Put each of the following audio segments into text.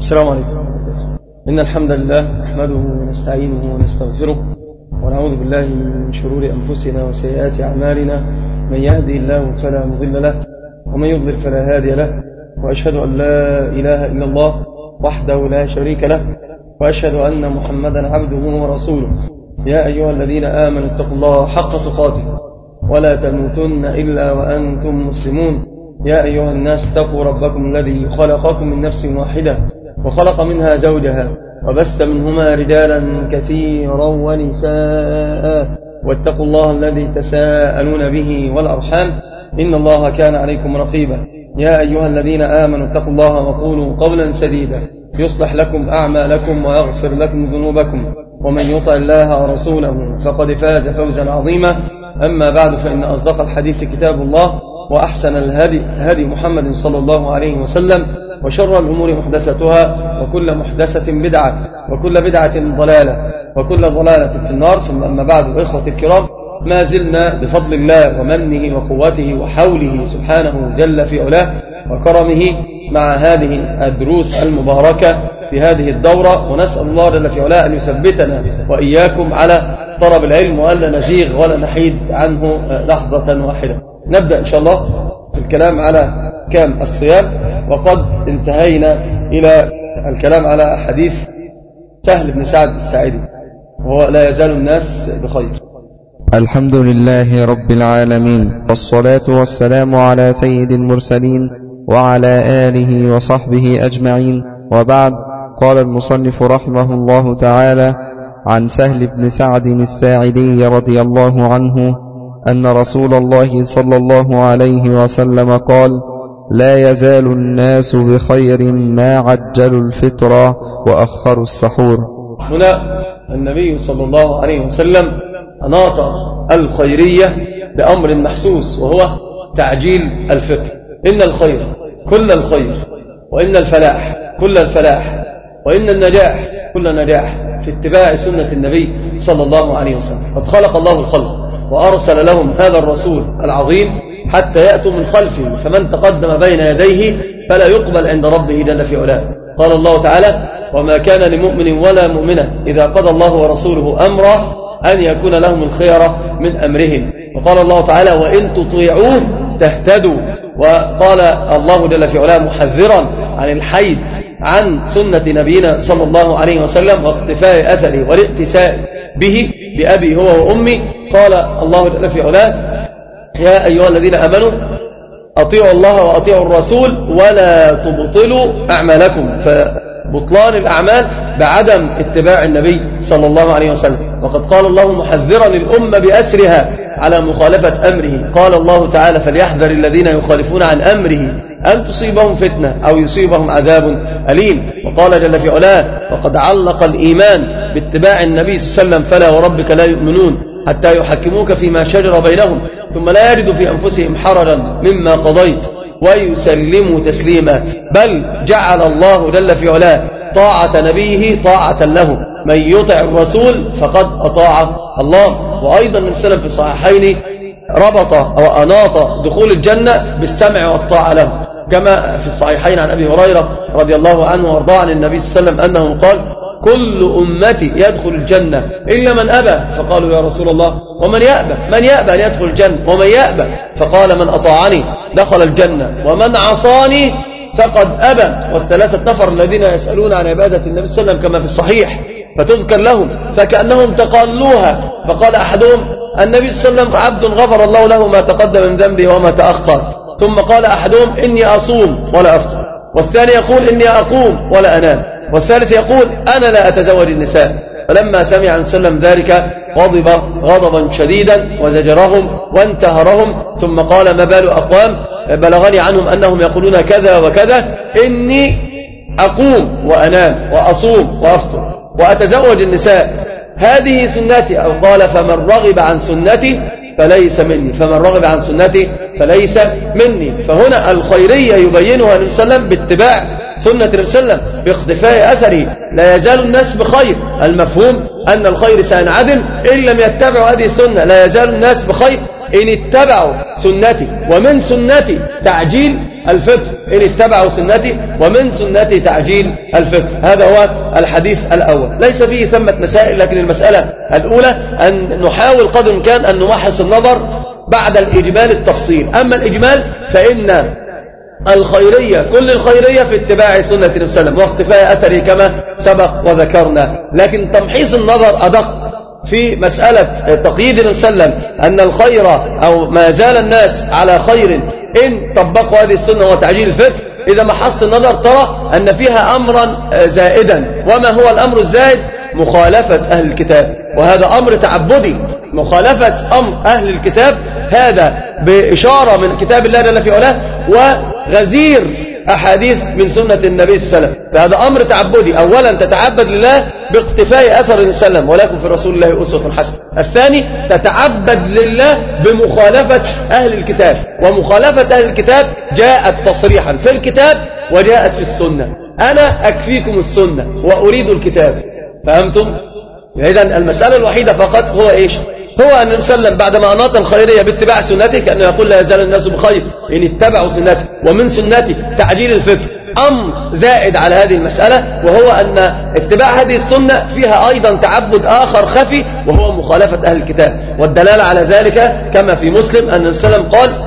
السلام عليكم. إن الحمد لله نحمده ونستعينه ونستغفره ونعوذ بالله من شرور أنفسنا وسيئات أعمالنا. من يهدي الله فلا مضل له ومن يضلل فلا هادي له، وأشهد أن لا إله إلا الله وحده لا شريك له، وأشهد أن محمدا عبده ورسوله. يا أيها الذين آمنوا اتقوا الله حق تقاته ولا تموتن إلا وأنتم مسلمون. يا أيها الناس اتقوا ربكم الذي خلقكم من نفس واحدة وخلق منها زوجها وبث منهما رجالا كثيرا ونساء، واتقوا الله الذي تساءلون به والأرحام إن الله كان عليكم رقيبا. يا أيها الذين آمنوا اتقوا الله وقولوا قولا سديدا يصلح لكم أعمالكم ويغفر لكم ذنوبكم، ومن يطع الله ورسوله فقد فاز فوزا عظيما. أما بعد، فإن أصدق الحديث كتاب الله، وأحسن الهدي هدي محمد صلى الله عليه وسلم، وشر الأمور محدثتها، وكل محدثة بدعة، وكل بدعة ضلالة، وكل ضلالة في النار. ثم أما بعد، إخوة الكرام، ما زلنا بفضل الله ومنه وقوته وحوله سبحانه جل في علاه وكرمه مع هذه الدروس المباركة في هذه الدورة، ونسأل الله جل في علاه أن يثبتنا وإياكم على طلب العلم، وألا نزيغ ولا نحيد عنه لحظة واحدة. نبدأ إن شاء الله في الكلام على أحكام الصيام، وقد انتهينا إلى الكلام على حديث سهل بن سعد الساعدي، وهو لا يزال الناس بخير. الحمد لله رب العالمين، والصلاة والسلام على سيد المرسلين وعلى آله وصحبه أجمعين، وبعد. قال المصنف رحمه الله تعالى: عن سهل بن سعد الساعدي رضي الله عنه أن رسول الله صلى الله عليه وسلم قال: لا يزال الناس بخير ما عجلوا الفطر وأخروا السحور. هنا النبي صلى الله عليه وسلم أناط الخيرية بأمر محسوس، وهو تعجيل الفطر. إن الخير كل الخير، وإن الفلاح كل الفلاح، وإن النجاح كل نجاح في اتباع سنة النبي صلى الله عليه وسلم. قد خلق الله الخلق وأرسل لهم هذا الرسول العظيم حتى يأتوا من خلفه، فمن تقدم بين يديه فلا يقبل عند ربه جل في علاه. قال الله تعالى: وما كان لمؤمن ولا مؤمنة إذا قضى الله ورسوله أمرا أن يكون لهم الخيرة من أمرهم. وقال الله تعالى: وإن تطيعوه تهتدوا. وقال الله جل في علاه محذرا عن الحيد عن سنة نبينا صلى الله عليه وسلم واقتفاء أثره والاقتساء به بأبي هو وأمي. قال الله جل في علاه: يا أيها الذين آمنوا أطيعوا الله وأطيعوا الرسول ولا تبطلوا أعمالكم. فبطلان الأعمال بعدم اتباع النبي صلى الله عليه وسلم. وقد قال الله محذرا الأمة بأسرها على مخالفة أمره. قال الله تعالى: فليحذر الذين يخالفون عن أمره أن تصيبهم فتنة أو يصيبهم عذاب أليم. وقال جل في علاه: وقد علق الإيمان باتباع النبي صلى الله عليه وسلم: فلا وربك لا يؤمنون حتى يحكموك فيما شجر بينهم ثم لا يجدوا في أنفسهم حرجا مما قضيت ويسلموا تسليما. بل جعل الله جل في علاه طاعة نبيه طاعة له. من يطع الرسول فقد أطاع الله. وأيضا من سلف في الصحيحين ربط أو أناط دخول الجنة بالسمع والطاعة له، كما في الصحيحين عن أبي هريرة رضي الله عنه وارضاه عن النبي صلى الله عليه وسلم أنه قال: كل أمتي يدخل الجنة إلا من أبى. فقالوا: يا رسول الله، ومن يأبى؟ من يأبى أن يدخل الجنة؟ ومن يأبى؟ فقال: من أطاعني دخل الجنة، ومن عصاني فقد أبى. والثلاثة نفر الذين يسألون عن عبادة النبي صلى الله عليه وسلم كما في الصحيح، فتذكر لهم فكأنهم تقالوها. فقال أحدهم: النبي صلى الله عليه وسلم عبد غفر الله له ما تقدم من ذنبه وما تأخر. ثم قال أحدهم: إني أصوم ولا أفطر. والثاني يقول: إني أقوم ولا أنام. والثالث يقول: أنا لا أتزوج النساء. فلما سمع عن سلم ذلك غضب غضبا شديدا وزجرهم وانتهرهم، ثم قال: ما بال أقوام بلغني عنهم أنهم يقولون كذا وكذا، إني أقوم وأنام وأصوم وأفطر وأتزوج النساء، هذه سنتي. أو قال: فمن رغب عن سنتي فليس مني، فمن رغب عن سنتي فليس مني. فهنا الخيرية يبينها النبي صلى الله عليه وسلم باتباع سنة النبي صلى الله عليه وسلم باختفاء أثره. لا يزال الناس بخير، المفهوم أن الخير سينعدم إن لم يتبعوا هذه السنة. لا يزال الناس بخير إن اتبعوا سنتي. ومن سنتي تعجيل الفطر إن اتبعوا سنتي، ومن سنتي تعجيل الفطر. هذا هو الحديث الأول. ليس فيه ثمة مسائل، لكن المسألة الأولى أن نحاول قدر الإمكان أن نمحص النظر بعد الإجمال التفصيل. أما الإجمال فإن الخيرية كل الخيرية في اتباع سنة النبي صلى الله عليه وسلم واقتفاء أثره كما سبق وذكرنا. لكن تمحيص النظر أدق في مسألة تقييد النبي صلى الله عليه وسلم أن الخير أو ما زال الناس على خير إن طبقوا هذه السنة وتعجيل الفطر. إذا محصت النظر ترى أن فيها أمرا زائدا. وما هو الأمر الزائد؟ مخالفة أهل الكتاب، وهذا أمر تعبدي. مخالفة أمر أهل الكتاب هذا بإشارة من كتاب الله جل في علاه وغزير أحاديث من سنة النبي صلى الله عليه وسلم. فهذا أمر تعبدي. أولا تتعبد لله باقتفاء أثر النبي صلى الله عليه وسلم، ولكم في رسول الله أسوة حسنة. الثاني تتعبد لله بمخالفة أهل الكتاب، ومخالفة أهل الكتاب جاءت تصريحا في الكتاب وجاءت في السنة. أنا أكفيكم السنة وأريد الكتاب. فهمتم؟ إذن المسألة الوحيدة فقط هو إيش؟ هو أن النبي صلى الله عليه وسلم بعدما أناط الخيرية باتباع سنته كأنه يقول لا يزال الناس بخير إن اتبعوا سنتي، ومن سنتي تعجيل الفطر. أمر زائد على هذه المسألة، وهو أن اتباع هذه السنة فيها أيضا تعبد آخر خفي، وهو مخالفة أهل الكتاب. والدلالة على ذلك كما في مسلم أن النبي صلى الله عليه وسلم قال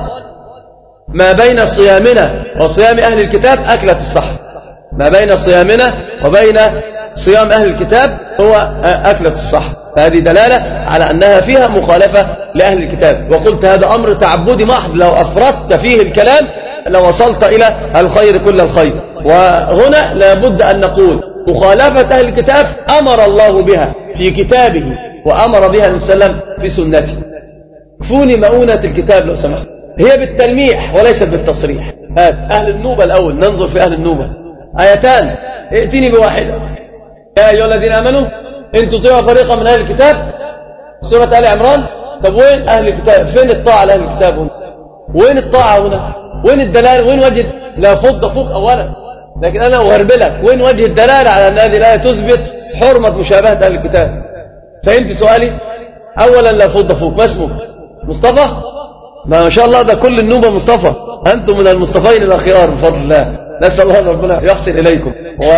ما بين صيامنا وصيام أهل الكتاب أكلة السحر. ما بين صيامنا وبين صيام أهل الكتاب هو أكلة السحر. فهذه دلالة على أنها فيها مخالفة لأهل الكتاب. وقلت هذا أمر تعبدي محض، لو أفردت فيه الكلام لو وصلت إلى الخير كل الخير. وهنا لابد أن نقول مخالفة أهل الكتاب أمر الله بها في كتابه، وأمر بها النبي صلى الله عليه وسلم في سنته. كفوني مؤونة الكتاب لو سمحت، هي بالتلميح وليست بالتصريح. هات أهل النوبة الأول، ننظر في أهل النوبة. آيتان ائتني بواحدة. يا أيها الذين آمنوا إن تطيعوا فريقا من أهل الكتاب، سورة آل عمران. طب وين أهل الكتاب؟ فين الطاعة لأهل الكتاب هنا؟ وين الطاعة هنا؟ وين الدلالة؟ وين وجه لا فض فوق أولا؟ لكن أنا أغربلك، وين وجه الدلالة على أن هذه الآية تثبت حرمة مشابهة أهل الكتاب؟ فهمت سؤالي؟ أولا لا فض فوق. ما اسمه؟ مصطفى؟ ما شاء الله ده كل النوبة مصطفى. أنتم من المصطفين الأخيار بفضل الله. نسأل الله أن ربنا يحسن إليكم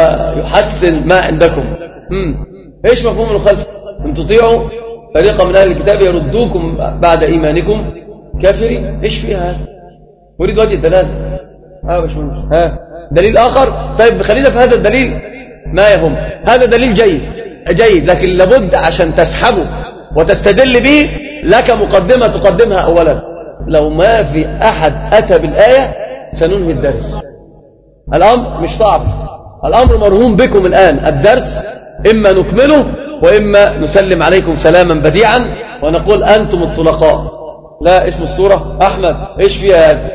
ويحسن ما عندكم. إيش مفهوم المخالفة؟ إن تطيعوا فريقا من أهل الكتاب يردوكم بعد إيمانكم كافرين. إيش فيها؟ أريد وجه الدلالة. باشمهندس. دليل آخر. طيب خلينا في هذا الدليل ما يهم. هذا دليل جيد، لكن لابد عشان تسحبه وتستدل به لك مقدمة تقدمها أولا. لو ما في أحد أتى بالآية سننهي الدرس. الأمر مش صعب، الأمر مرهون بكم الآن. الدرس إما نكمله وإما نسلم عليكم سلاما بديعا ونقول أنتم الطلقاء. لا اسم الصورة أحمد إيش فيها هذه؟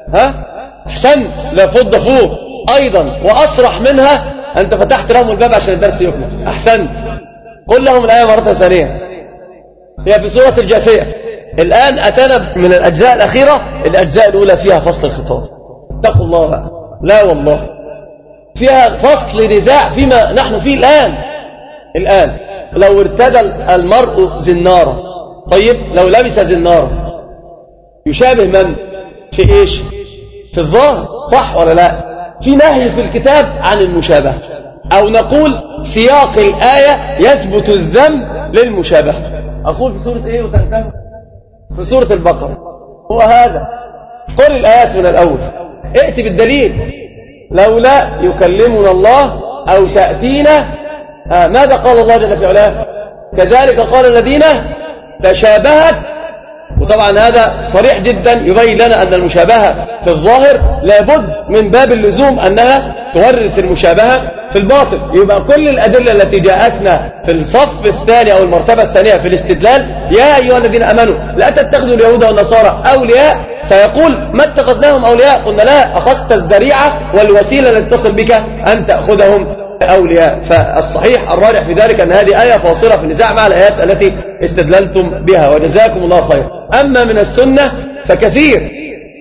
أحسنت. لا فض فوق أيضا وأصرح منها. أنت فتحت لهم الباب عشان الدرس يكمل. أحسنت. قل لهم الآية مرة ثانية. هي في سورة الجاثية. الآن أتانا من الأجزاء الأخيرة. الأجزاء الأولى فيها فصل الخطاب. اتقوا الله بقى. لا والله فيها فصل نزاع فيما نحن فيه الآن لو ارتدى المرء زنارة، طيب لو لبس زنارة يشابه من؟ في إيش؟ في الظاهر، صح ولا لا؟ في نهي في الكتاب عن المشابهة، أو نقول سياق الآية يثبت الذم للمشابهة. أقول في سورة إيه وتنتهي؟ في سورة البقرة. هو هذا. قل الآيات من الأول، ائت بالدليل. لولا يكلمنا الله أو تأتينا ماذا قال الله جل في علاه؟ كذلك قال الذين تشابهت. وطبعا هذا صريح جدا يبين لنا أن المشابهة في الظاهر لابد من باب اللزوم أنها تورث المشابهة في الباطن. يبقى كل الأدلة التي جاءتنا في الصف الثاني أو المرتبة الثانية في الاستدلال يا أيها الذين أمنوا لا تتخذوا اليهود والنصارى أولياء. سيقول ما اتخذناهم أولياء. قلنا لا، أخذت الذريعة والوسيلة التي تصل بك أن تأخذهم أولياء. فالصحيح الراجح في ذلك أن هذه آية فاصلة في النزاع مع الآيات التي استدللتم بها، وجزاكم الله خير. أما من السنة فكثير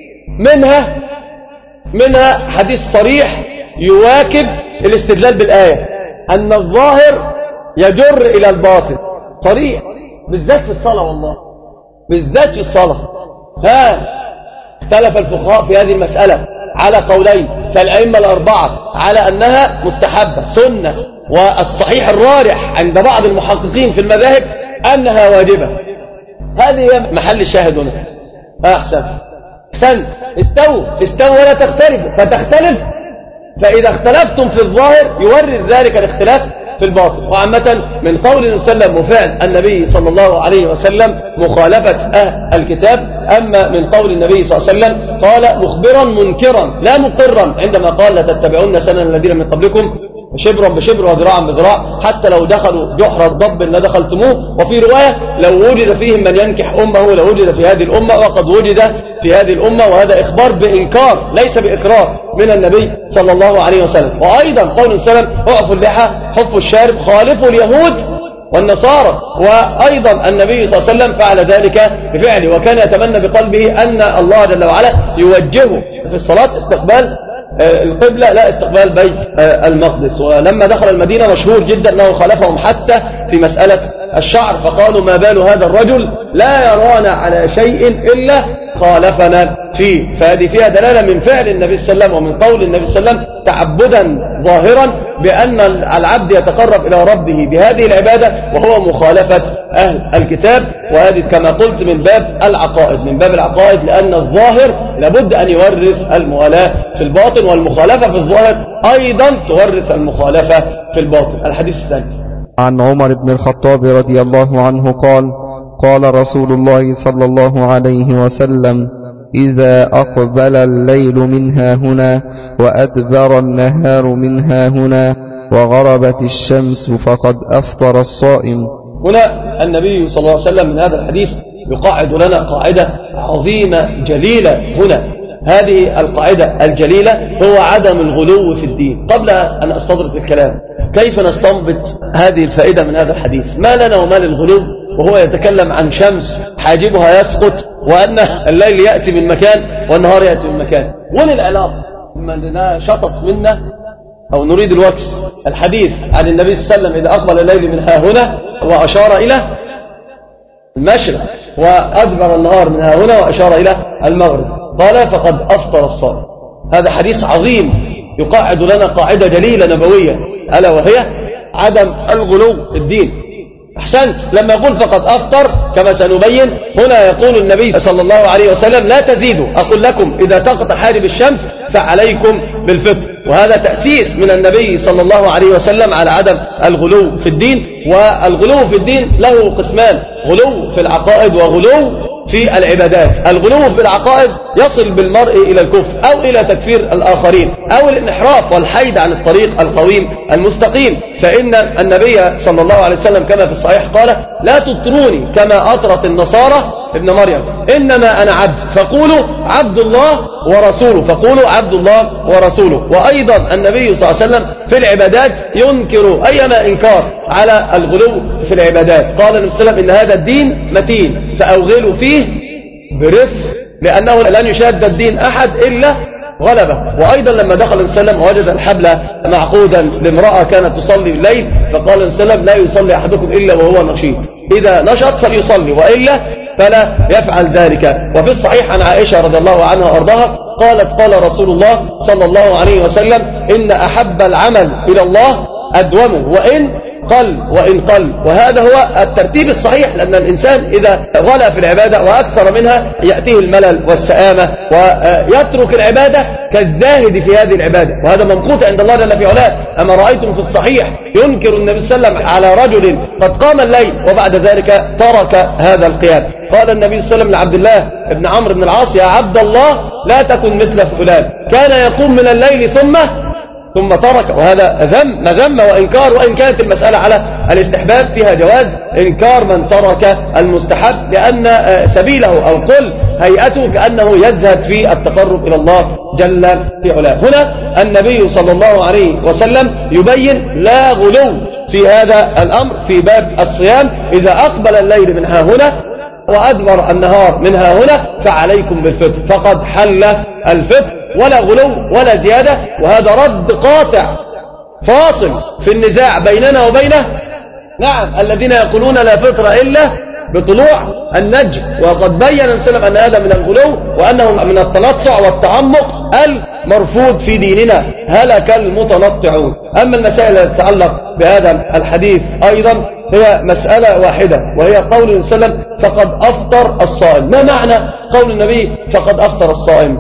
منها حديث صريح يواكب الاستدلال بالآية، أن الظاهر يجر إلى الباطن. صريح بالذات في الصلاة، والله بالذات في الصلاة. اختلف الفقهاء في هذه المسألة على قولين كالأئمة الأربعة على أنها مستحبة سنة، والصحيح الراجح عند بعض المحققين في المذاهب أنها واجبة. هذه هي محل الشاهد هنا. أحسن استووا ولا تختلفوا، فتختلف، فإذا اختلفتم في الظاهر يورث ذلك الاختلاف في الباطن. وعامة من قول النبي صلى الله عليه وسلم وفعل النبي صلى الله عليه وسلم مخالفة أهل الكتاب. أما من قول النبي صلى الله عليه وسلم قال مخبرا منكرا لا مقرا عندما قال لتتبعون سنن الذين من قبلكم شبرا بشبر وذراعا بذراع حتى لو دخلوا جحر الضب لدخلتموه. وفي رواية لو وجد فيهم من ينكح أمه لوجد في هذه الأمة، وقد وجد في هذه الأمة. وهذا إخبار بإنكار ليس بإقرار من النبي صلى الله عليه وسلم. وأيضا قول السلام اعفوا اللحى حفوا الشارب خالفوا اليهود والنصارى. وأيضا النبي صلى الله عليه وسلم فعل ذلك بفعله، وكان يتمنى بقلبه أن الله جل وعلا يوجهه في الصلاة استقبال القبلة لا استقبال بيت المقدس. ولما دخل المدينة مشهور جدا أنه خالفهم حتى في مسألة الشعر، فقالوا ما بال هذا الرجل لا يرانا على شيء إلا خالفنا فيه. فهذه فيها دلالة من فعل النبي صلى الله عليه وسلم ومن قول النبي صلى الله عليه وسلم تعبدا ظاهرا بأن العبد يتقرب إلى ربه بهذه العبادة وهو مخالفة أهل الكتاب. وهذه كما قلت من باب العقائد لأن الظاهر لابد أن يورث الموالاة في الباطن، والمخالفة في الظاهر أيضا تورث المخالفة في الباطن. الحديث الثاني عن عمر بن الخطاب رضي الله عنه قال قال رسول الله صلى الله عليه وسلم إذا أقبل الليل منها هنا وأدبر النهار منها هنا وغربت الشمس فقد أفطر الصائم. هنا النبي صلى الله عليه وسلم من هذا الحديث يقاعد لنا قاعدة عظيمة جليلة هنا. هذه القاعدة الجليلة هو عدم الغلو في الدين. قبل أن أستطرد الكلام كيف نستنبط هذه الفائدة من هذا الحديث؟ ما لنا وما للغلو وهو يتكلم عن شمس حاجبها يسقط وأن الليل يأتي من مكان والنهار يأتي من مكان. وين العلاقة؟ ما شطط منا أو نريد الوكس. الحديث عن النبي صلى الله عليه وسلم إذا أقبل الليل من ها هنا وأشار إلى المشرق وأدبر النهار من ها هنا وأشار إلى المغرب قال فقد أفطر الصائم. هذا حديث عظيم يقاعد لنا قاعدة جليلة نبوية ألا وهي عدم الغلو في الدين. أحسنت. لما يقول فقد أفطر كما سنبين هنا يقول النبي صلى الله عليه وسلم لا تزيدوا أقول لكم إذا سقط حاجب الشمس فعليكم بالفطر. وهذا تأسيس من النبي صلى الله عليه وسلم على عدم الغلو في الدين. والغلو في الدين له قسمان: غلو في العقائد وغلو في العبادات. الغلو في العقائد يصل بالمرء إلى الكفر أو إلى تكفير الآخرين أو الانحراف والحيد عن الطريق القويم المستقيم. فإن النبي صلى الله عليه وسلم كما في الصحيح قال لا تطروني كما أطرت النصارى ابن مريم إنما أنا عبد فقولوا عبد الله ورسوله فقولوا عبد الله ورسوله. وأيضا النبي صلى الله عليه وسلم في العبادات ينكر أيما إنكار على الغلو في العبادات. قال النبي صلى الله عليه وسلم إن هذا الدين متين فأوغلوا فيه برفق لأنه لن يشاد الدين أحد إلا غلبه. وأيضا لما دخل النبي صلى الله عليه وسلم ووجد الحبل معقودا لامرأة كانت تصلي الليل فقال النبي صلى الله عليه وسلم لا يصلي أحدكم إلا وهو نشيط، إذا نشط فليصلي وإلا فلا يفعل ذلك. وفي الصحيح عن عائشة رضي الله عنها وأرضاها قالت قال رسول الله صلى الله عليه وسلم إن أحب العمل إلى الله أدومه وإن قل. وهذا هو الترتيب الصحيح لأن الإنسان إذا غلا في العبادة وأكثر منها يأتيه الملل والسآمة ويترك العبادة كالزاهد في هذه العبادة. وهذا ممقوت عند الله جل في علاه. أما رأيتم في الصحيح ينكر النبي صلى الله عليه وسلم على رجل قد قام الليل وبعد ذلك ترك هذا القيام. قال النبي صلى الله عليه وسلم لعبد الله بن عمرو بن العاص يا عبد الله لا تكن مثل فلان كان يقوم من الليل ثم ترك. وهذا مذمة وإنكار. وإن كانت المسألة على الاستحباب فيها جواز إنكار من ترك المستحب لأن سبيله أو قل هيئته كأنه يزهد في التقرب إلى الله جل في علاه. هنا النبي صلى الله عليه وسلم يبين لا غلو في هذا الأمر في باب الصيام. إذا أقبل الليل من ها هنا وأدبر النهار من ها هنا فعليكم بالفطر فقد حل الفطر ولا غلو ولا زيادة. وهذا رد قاطع فاصل في النزاع بيننا وبينه الذين يقولون لا فطر إلا بطلوع النجم، وقد بين النبي صلى الله عليه وسلم أن هذا من الغلو وأنه من التنطع والتعمق المرفوض في ديننا، هلك المتنطعون. أما المسائل التي تتعلق بهذا الحديث أيضا هي مسألة واحدة، وهي قول النبي صلى الله عليه وسلم فقد أفطر الصائم. ما معنى قول النبي فقد أفطر الصائم؟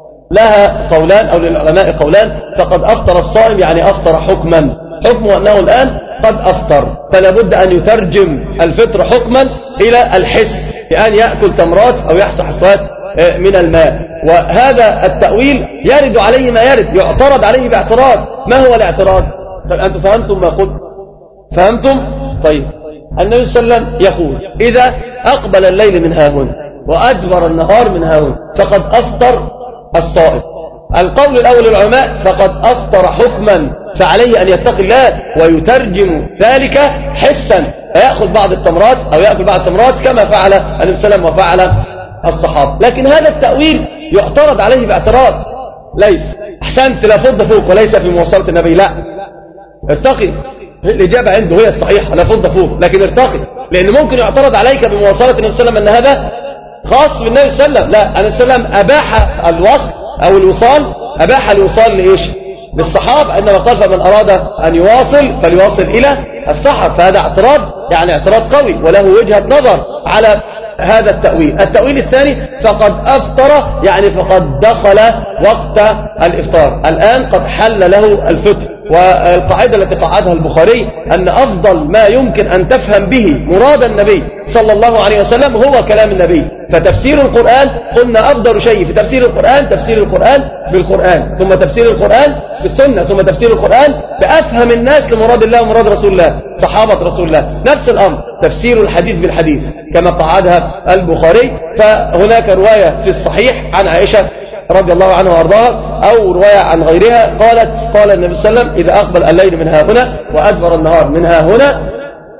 لها قولان أو للعلماء قولان. فقد أفطر الصائم يعني أفطر حكما، حكمه أنه الآن قد أفطر، فلا بد أن يترجم الفطر حكما إلى الحس، بأن يأكل تمرات أو يحصى حصوات من الماء. وهذا التأويل يرد عليه ما يرد، يعترض عليه باعتراض. ما هو الاعتراض؟ أنتم فهمتم ما قلت؟ فهمتم؟ طيب، النبي صلى الله عليه وسلم يقول إذا أقبل الليل من هاهن وأدبر النهار من هاهن فقد أفطر الصائم. القول الأول للعلماء فقد أفطر حكما، فعليه أن يتقي الله ويترجم ذلك حسا، فيأخذ بعض التمرات أو يأكل بعض التمرات كما فعل النبي صلى الله عليه وسلم وفعل الصحابة. لكن هذا التأويل يعترض عليه باعتراض. ليس أحسنت لا فض فوق وليس في مواصلة النبي، لا، ارتقي. الإجابة عنده هي الصحيحة، لا فض فوق، لكن ارتقي، لأن ممكن يعترض عليك بمواصلة النبي صلى الله عليه وسلم أن هذا خاص بالنبي صلى الله عليه وسلم. لا، النبي صلى الله عليه وسلم أباح الوصل أو الوصال، أباح الوصال لإيش؟ للصحابة، إنما قال فمن أراد أن يواصل فليواصل إلى الصحابة. فهذا اعتراض، يعني اعتراض قوي وله وجهة نظر على هذا التأويل. التأويل الثاني فقد أفطر يعني فقد دخل وقت الإفطار، الآن قد حل له الفطر. والقاعدة التي قعدها البخاري أن أفضل ما يمكن أن تفهم به مراد النبي صلى الله عليه وسلم هو كلام النبي. فتفسير القرآن قلنا أفضل شيء في تفسير القرآن تفسير القرآن بالقرآن، ثم تفسير القرآن بالسنة، ثم تفسير القرآن بأفهم الناس لمراد الله ومراد رسول الله صحابة رسول الله. نفس الأمر تفسير الحديث بالحديث كما قعدها البخاري. فهناك رواية في الصحيح عن عائشة رضي الله عنها وارضاها أو رواية عن غيرها قالت قال النبي صلى الله عليه وسلم إذا أقبل الليل من ها هنا وأدبر النهار من ها هنا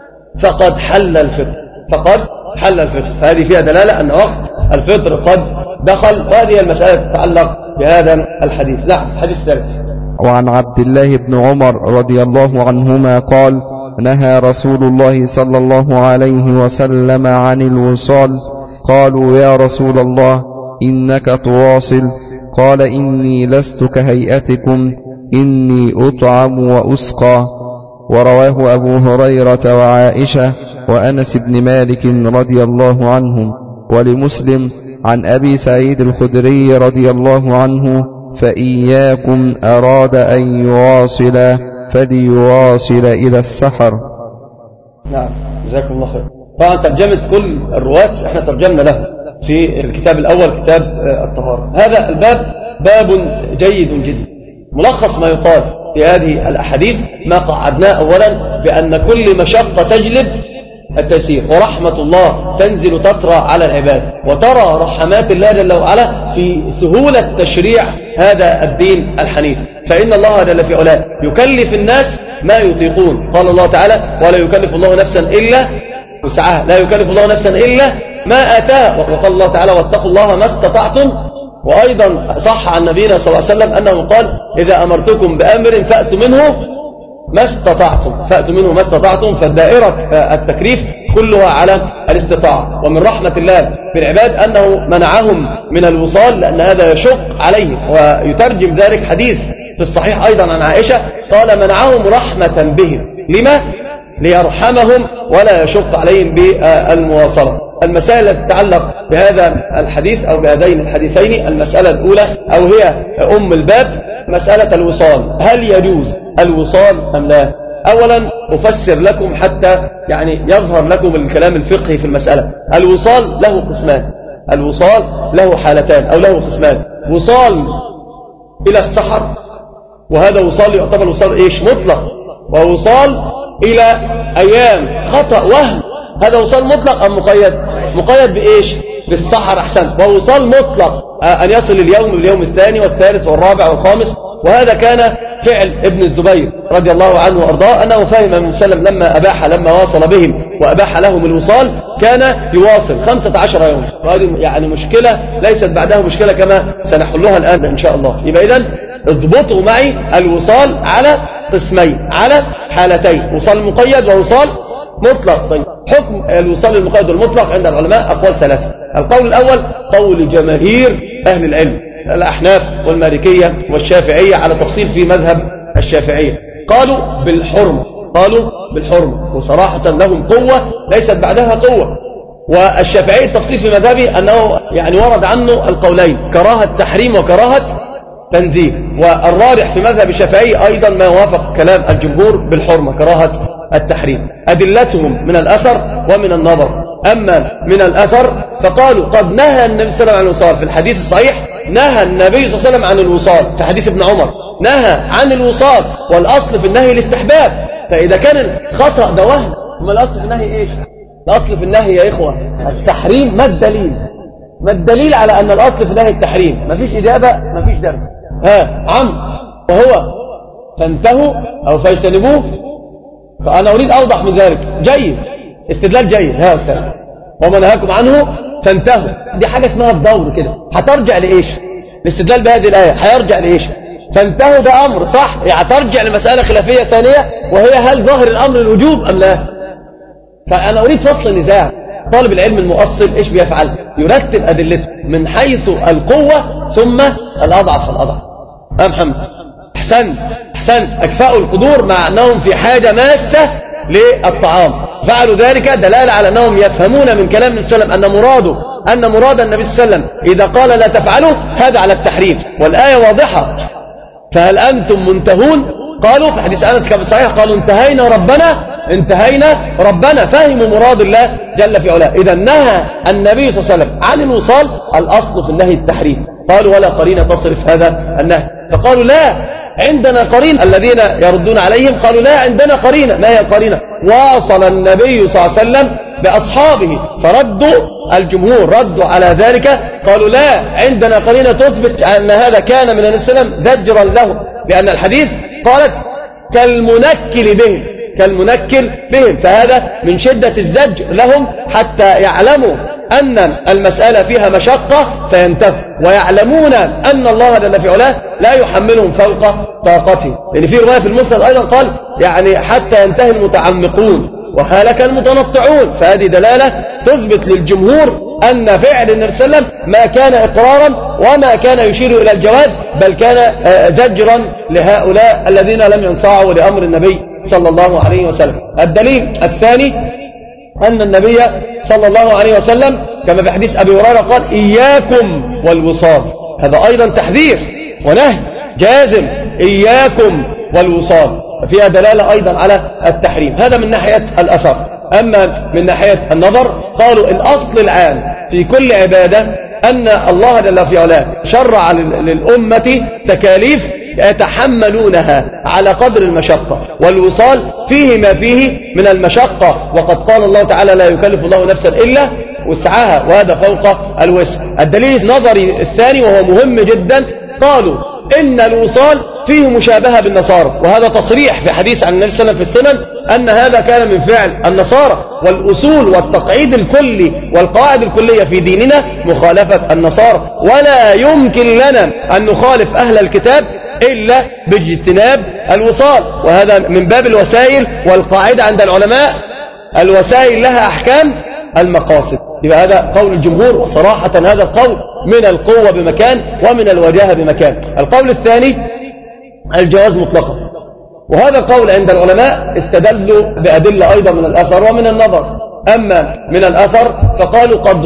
فقد حل الفطر، فقد حل الفطر. فهذه فيها دلالة أن وقت الفطر قد دخل، وهذه المسألة تتعلق بهذا الحديث. نعم، الحديث الثالث. وعن عبد الله بن عمر رضي الله عنهما قال نهى رسول الله صلى الله عليه وسلم عن الوصال. قالوا يا رسول الله إنك تواصل؟ قال إني لست كهيئتكم، إني أطعم وأسقى. ورواه أبو هريرة وعائشة وأنس بن مالك رضي الله عنهم. ولمسلم عن أبي سعيد الخدري رضي الله عنه فإياكم أراد أن يواصل فليواصل إلى السحر. نعم، جزاكم الله خير. طبعا ترجمة كل الرواة احنا ترجمنا له في الكتاب الأول كتاب الطهارة. هذا الباب باب جيد جدا. ملخص ما يقال في هذه الأحاديث ما قعدناه أولا بأن كل مشقة تجلب التيسير، ورحمة الله تنزل تطرى على العباد، وترى رحمات الله جل وعلا في سهولة تشريع هذا الدين الحنيف. فإن الله جل في علاه يكلف الناس ما يطيقون. قال الله تعالى ولا يكلف الله نفسا إلا وسعها، لا يكلف الله نفسا إلا ما آتاها. وقال الله تعالى واتقوا الله ما استطعتم. وأيضا صح عن نبينا صلى الله عليه وسلم أنه قال إذا أمرتكم بأمر فأتوا منه ما استطعتم. فالدائرة التكليف كلها على الاستطاعة. ومن رحمة الله بالعباد أنه منعهم من الوصال لأن هذا يشق عليهم، ويترجم ذلك حديث في الصحيح أيضا عن عائشة قال منعهم رحمة بهم. لما؟ ليرحمهم ولا يشق عليهم بالمواصلة. المسائل التي تتعلق بهذا الحديث أو بهذين الحديثين، المسألة الأولى أو هي أم الباب مسألة الوصال، هل يجوز الوصال أم لا؟ أولا أفسر لكم حتى يعني يظهر لكم الكلام الفقهي في المسألة. الوصال له قسمان، الوصال له حالتان أو له قسمان. وصال إلى السحر، وهذا وصال يعتبر وصال إيش؟ مطلق. ووصال إلى أيام خطأ وهم، هذا وصال مطلق أم مقيد؟ مقيد بإيش؟ بالسحر. أحسن. ووصال مطلق أن يصل اليوم الثاني والثالث والرابع والخامس. وهذا كان فعل ابن الزبير رضي الله عنه وأرضاه، أنه فهم من وسلم لما واصل بهم وأباح لهم الوصال كان يواصل 15 يوم. وهذه يعني مشكلة ليست بعدها مشكلة كما سنحلها الآن إن شاء الله. يبقى إذن اضبطوا معي الوصال على قسمين، على حالتين: وصال مقيد ووصال مطلق. طيب حكم الوصال المقيد والمطلق عند العلماء أقوال ثلاثة. القول الأول قول جماهير أهل العلم الأحناف والمالكية والشافعية على تفصيل في مذهب الشافعية، قالوا بالحرمة وصراحة لهم قوة ليست بعدها قوة. والشافعي التفصيل في مذهبه أنه يعني ورد عنه القولين، كراهة تحريم وكراهة تنزيه. والراجح في مذهب الشافعي أيضا ما يوافق كلام الجمهور بالحرمة كراهة التحريم. أدلتهم من الأثر ومن النظر. أما من الأثر فقالوا قد نهى النبي صلى الله عليه وسلم عن الوصال. في الحديث الصحيح نهى النبي صلى الله عليه وسلم عن الوصال، في حديث ابن عمر نهى عن الوصال، والأصل في النهي الاستحباب. فإذا كان الخطأ ده وهم، ثم الأصل في النهي إيش؟ الأصل في النهي يا إخوة التحريم. ما الدليل على أن الأصل في النهي التحريم؟ ما فيش إجابة، ما فيش درس. وهو فانتهوا أو فاجتنبوه. فأنا أريد أوضح من ذلك. جيد، استدلال جيد. ها أستاذ، وما نهاكم عنه فانتهوا، دي حاجة اسمها الدور كده. هترجع لإيش؟ الاستدلال بهذه الآية هيرجع لإيش؟ فانتهوا ده أمر صح، يعني ترجع لمسألة خلافية ثانية، وهي هل ظاهر الأمر الوجوب أم لا؟ فأنا أريد فصل النزاع. طالب العلم المؤصل إيش بيفعل؟ يرتب أدلته من حيث القوة ثم الأضعف فالأضعف. محمد أحسنت أكفأوا القدور مع أنهم في حاجة ماسة للطعام، فعلوا ذلك دلالة على أنهم يفهمون من كلام النبي صلى الله عليه وسلم أن مراد النبي صلى الله عليه وسلم إذا قال لا تفعلوا هذا على التحريم، والآية واضحة. فهل أنتم منتهون؟ قالوا في حديث أنس كما صحيح قالوا انتهينا ربنا، فهموا مراد الله جل في علاه. إذا نهى النبي صلى الله عليه وسلم عن الوصال، الأصل في النهي التحريم. قالوا ولا قرينة تصرف هذا النهي، فقالوا لا عندنا قرينة. الذين يردون عليهم قالوا لا عندنا قرينة. ما هي القرينة؟ واصل النبي صلى الله عليه وسلم بأصحابه، فردوا الجمهور ردوا على ذلك، قالوا لا عندنا قرينة تثبت أن هذا كان من النبي صلى الله عليه وسلم زجرا له، لأن الحديث قالت كالمنكل بهم، فهذا من شدة الزجر لهم حتى يعلموا أن المسألة فيها مشقة فينتهوا، ويعلمون أن الله جل في علاه لا يحملهم فوق طاقته. لأن في رواية في المسند أيضا قال يعني حتى ينتهي المتعمقون وهلك المتنطعون. فهذه دلالة تثبت للجمهور أن فعل النبي صلى الله عليه وسلم ما كان إقرارا وما كان يشير إلى الجواز، بل كان زجرا لهؤلاء الذين لم ينصاعوا لأمر النبي صلى الله عليه وسلم. الدليل الثاني أن النبي صلى الله عليه وسلم كما في حديث أبي هريرة قال إياكم والوصال، هذا أيضا تحذير ونهي جازم، إياكم والوصال، فيها دلالة أيضا على التحريم. هذا من ناحية الأثر. أما من ناحية النظر قالوا الأصل العام في كل عبادة أن الله جل في علاه شرع للأمة تكاليف يتحملونها على قدر المشقة، والوصال فيه ما فيه من المشقة، وقد قال الله تعالى لا يكلف الله نفسا إلا وسعها، وهذا فوق الوسع. الدليل النظري الثاني وهو مهم جدا، قالوا إن الوصال فيه مشابهة بالنصارى، وهذا تصريح في حديث عن النبي صلى الله عليه وسلم في السنن أن هذا كان من فعل النصارى، والأصول والتقعيد الكلي والقواعد الكلية في ديننا مخالفة النصارى، ولا يمكن لنا أن نخالف أهل الكتاب إلا باجتناب الوصال، وهذا من باب الوسائل. والقاعدة عند العلماء الوسائل لها أحكام المقاصد. يبقى هذا قول الجمهور، وصراحة هذا القول من القوة بمكان ومن الوجاهة بمكان. القول الثاني الجواز مطلقا، وهذا القول عند العلماء استدلوا بأدلة أيضا من الأثر ومن النظر. أما من الأثر فقالوا قد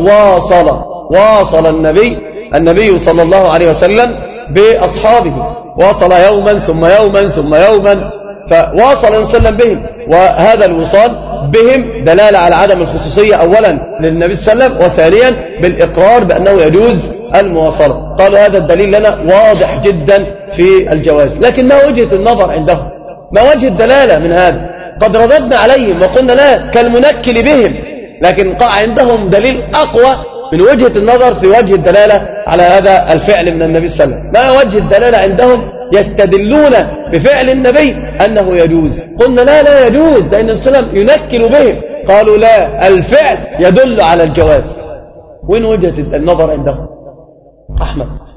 واصل النبي صلى الله عليه وسلم بأصحابه، واصل يوما ثم يوما ثم يوما، فواصل النبي صلى الله عليه وسلم بهم، وهذا الوصال بهم دلالة على عدم الخصوصية أولا للنبي صلى الله عليه وسلم، وثانيا بالإقرار بأنه يجوز المواصلة. قالوا هذا الدليل لنا واضح جدا في الجواز، لكن ما وجهة النظر عندهم؟ ما وجه الدلالة من هذا؟ قد رددنا عليهم وقلنا لا كالمنكل بهم، لكن عندهم دليل أقوى من وجهة النظر في وجه الدلالة على هذا الفعل من النبي صلى الله عليه وسلم. ما وجه الدلالة عندهم؟ يستدلون بفعل النبي أنه يجوز. قلنا لا يجوز، لأن النبي صلى الله عليه وسلم ينكل بهم. قالوا لا، الفعل يدل على الجواز. وين وجهة النظر عندهم؟ أحمد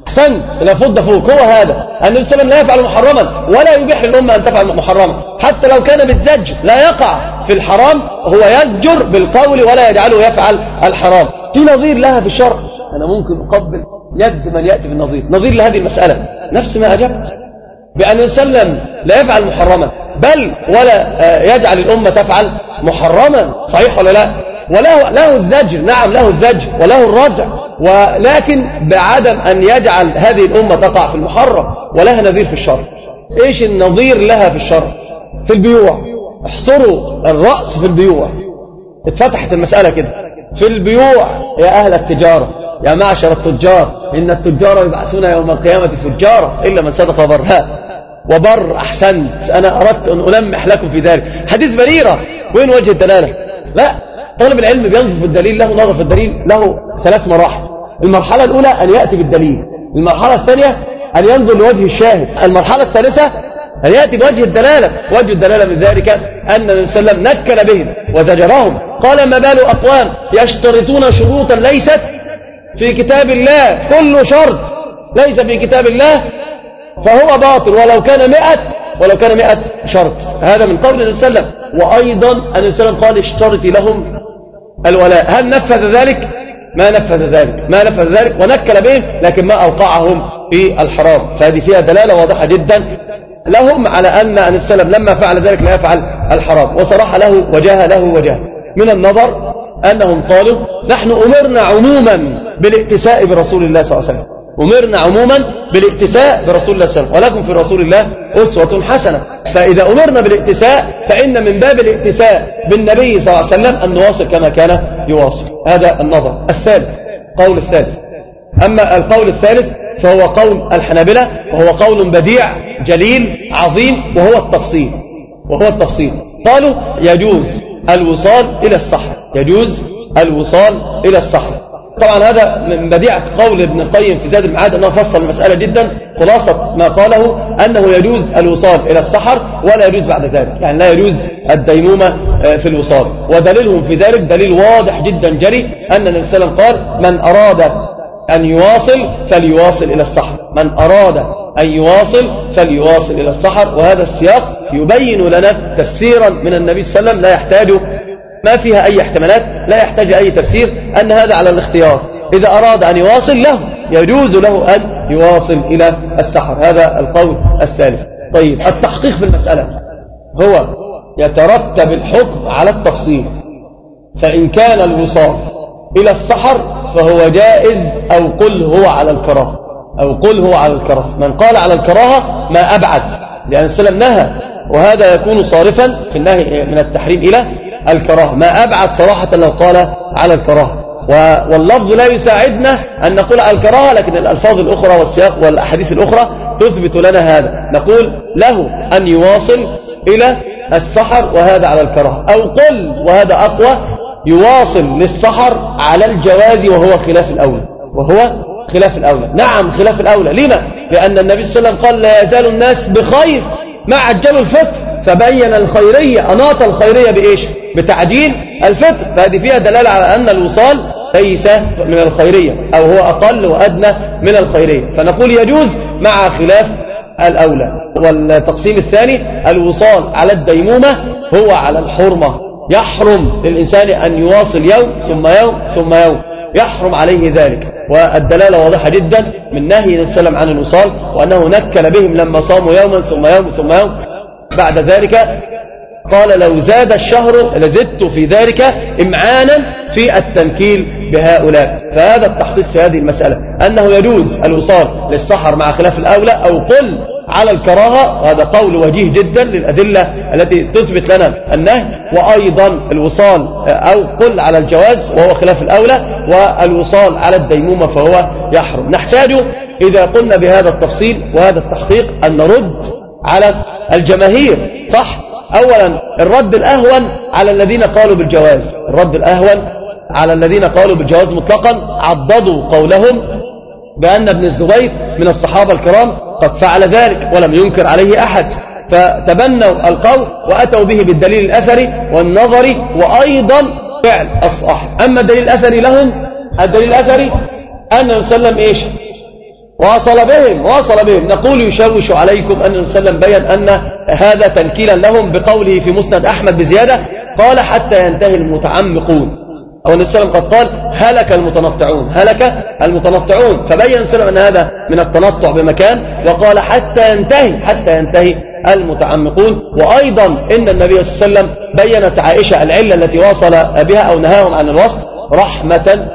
أحسنت، لا فض فوق، هو هذا. النبي صلى الله عليه وسلم لا يفعل محرما ولا يبيح للأمة أن تفعل محرما، حتى لو كان بالزجر لا يقع في الحرام، هو يزجر بالقول ولا يجعله يفعل الحرام. في نظير لها في الشرع، أنا ممكن أقبل يد من يأتي بالنظير، نظير لهذه المسألة نفس ما أجبت بأن النبي صلى الله عليه وسلم لا يفعل محرما بل ولا يجعل الأمة تفعل محرما، صحيح ولا لا؟ وله الزجر، نعم له الزجر وله الردع، ولكن بعدم أن يجعل هذه الأمة تقع في المحرم، ولها نظير في الشرع. إيش النظير لها في الشرع؟ في البيوع، احصروا الرأس في البيوع. اتفتحت المسألة كده في البيوع، يا أهل التجارة، يا معشر التجار، إن التجار يبعثون يوم القيامة فجارا إلا من صدق وبرها وبر. أحسنت، أنا أردت أن ألمح لكم في ذلك. حديث بريرة، وين وجه الدلالة؟ لا، طالب العلم بينظر في الدليل، له نظر في الدليل له 3 مراحل. المرحلة الأولى أن يأتي بالدليل، المرحلة الثانية أن ينظر لوجه الشاهد، المرحلة الثالثة أن يأتي بوجه الدلالة. وجه الدلالة من ذلك أن النبي صلى الله عليه وسلم نكل بهم وزجرهم، قال ما بال أقوام يشترطون شروطا ليست في كتاب الله، كل شرط ليس في كتاب الله فهو باطل ولو كان 100 شرط. هذا من قول النبي صلى الله عليه وسلم. وأيضا النبي صلى الله عليه وسلم قال اشترطي لهم الولاء. هل نفذ ذلك؟ ما نفذ ذلك ونكل بهم، لكن ما أوقعهم في الحرام. فهذه فيها دلالة واضحة جدا لهم على أن النبي صلى الله عليه وسلم لما فعل ذلك لا يفعل الحرام. وصراحة له وجه من النظر أنهم قالوا نحن أمرنا عموما بالائتساء برسول الله صلى الله عليه وسلم، أمرنا عموما بالائتساء برسول الله صلى الله عليه وسلم، ولكم في رسول الله أسوة حسنة. فإذا أمرنا بالائتساء فإن من باب الائتساء بالنبي صلى الله عليه وسلم أن نواصل كما كان يواصل. هذا النظر الثالث، قول الثالث. أما القول الثالث فهو قول الحنابلة، وهو قول بديع جليل عظيم، وهو التفصيل. قالوا يجوز الوصال إلى الصحر، يجوز الوصال إلى الصحر. طبعا هذا من بديع قول ابن القيم في زاد المعاد، أنه فصل المسألة جدا. خلاصة ما قاله أنه يجوز الوصال إلى السحر ولا يجوز بعد ذلك، يعني لا يجوز الديمومة في الوصال. ودليلهم في ذلك دليل واضح جدا جلي، أن النبي صلى الله عليه وسلم قال من أراد أن يواصل فليواصل إلى السحر، من أراد أن يواصل فليواصل إلى السحر. وهذا السياق يبين لنا تفسيرا من النبي صلى الله عليه وسلم لا يحتاج، ما فيها أي احتمالات، لا يحتاج أي تفسير، أن هذا على الاختيار. إذا أراد أن يواصل له يجوز له أن يواصل إلى السحر. هذا القول الثالث. طيب، التحقيق في المسألة هو يترتب الحكم على التفصيل، فإن كان الوصال إلى السحر فهو جائز، أو قل هو على الكراهة، من قال على الكراهة ما أبعد، لأن السلام نهى، وهذا يكون صارفا في النهي من التحريم إلى الكراهة، ما أبعد صراحة لو قال على الكراهة. واللفظ لا يساعدنا أن نقول على الكراهة، لكن الألفاظ الأخرى والسياق والأحاديث الأخرى تثبت لنا هذا. نقول له أن يواصل إلى السحر وهذا على الكراهة، أو قل وهذا أقوى يواصل للسحر على الجواز وهو خلاف الأولى. نعم خلاف الأولى. لما؟ لأن النبي صلى الله عليه وسلم قال لا يزال الناس بخير ما عجلوا الفطر، فبين الخيرية، أناط الخيرية بإيش؟ بتعجيل الفطر. فهذه فيها دلالة على أن الوصال ليس من الخيرية، أو هو أقل وأدنى من الخيرية، فنقول يجوز مع خلاف الأولى. والتقسيم الثاني الوصال على الديمومة هو على الحرمة، يحرم للإنسان أن يواصل يوم ثم يوم ثم يوم، يحرم عليه ذلك. والدلالة واضحة جدا من نهي النبي صلى الله عليه وسلم عن الوصال، وأنه نكل بهم لما صاموا يوما ثم يوم ثم يوم. بعد ذلك قال لو زاد الشهر لزدت في ذلك إمعانا في التنكيل بهؤلاء. فهذا التحقيق في هذه المسألة أنه يجوز الوصال للسحر مع خلاف الأولى، أو قل على الكراهة، وهذا قول وجيه جدا للأدلة التي تثبت لنا النهي. وأيضا الوصال أو قل على الجواز وهو خلاف الأولى، والوصال على الديمومة فهو يحرم. نحتاج إذا قلنا بهذا التفصيل وهذا التحقيق أن نرد على الجماهير، صح؟ أولا الرد الأهون على الذين قالوا بالجواز، مطلقا عضدوا قولهم بأن ابن الزبير من الصحابة الكرام قد فعل ذلك ولم ينكر عليه أحد، فتبنوا القول وأتوا به بالدليل الأثري والنظري وأيضا فعل الصحابة. أما الدليل الأثري لهم، الدليل الأثري أن النبي صلى الله عليه وسلم واصل بهم. نقول يشوش عليكم أن النبي صلى الله عليه وسلم بيّن أن هذا تنكيلا لهم بقوله في مسند أحمد بزيادة قال حتى ينتهي المتعمقون، أو النبي صلى الله عليه وسلم قد قال هلك المتنطعون، فبين النبي صلى الله عليه وسلم أن هذا من التنطع بمكان، وقال حتى ينتهي المتعمقون. وأيضا إن النبي صلى الله عليه وسلم بيّنت عائشة العلة التي واصل بها أو نهاهم عن الوصل رحمة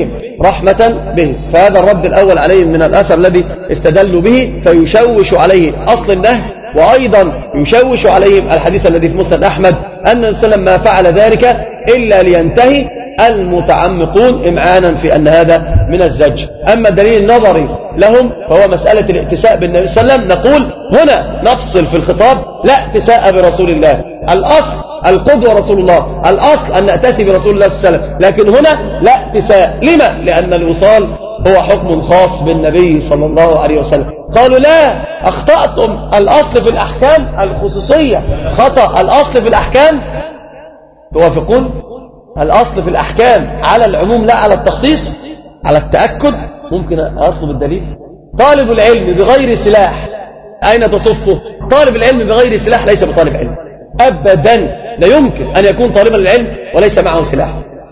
بهم. فهذا الرد الأول عليهم من الأثر الذي استدلوا به، فيشوش عليه أصل النهي، وأيضا يشوش عليهم الحديث الذي في مسند أحمد أن النبي صلى الله عليه وسلم ما فعل ذلك إلا لينتهي المتعمقون إمعانا في أن هذا من الزجر. أما الدليل النظري لهم فهو مسألة الائتساء بالنبي صلى الله عليه وسلم. نقول هنا نفصل في الخطاب، لا ائتساء برسول الله، الأصل القدوة رسول الله، الأصل أن نأتسي برسول الله صلى الله عليه وسلم، لكن هنا لا ائتساء. لما؟ لأن الوصال هو حكم خاص بالنبي صلى الله عليه وسلم. قالوا لا، أخطأتم، الأصل في الأحكام الخصوصية، خطأ الأصل في الأحكام. توافقون؟ الأصل في الأحكام على العموم لا على التخصيص، على التأكد. ممكن أطلب الدليل؟ طالب العلم بغير سلاح أين تصفه؟ طالب العلم بغير سلاح ليس بطالب علم أبدا، لا يمكن أن يكون طالبا للعلم وليس معه سلاح.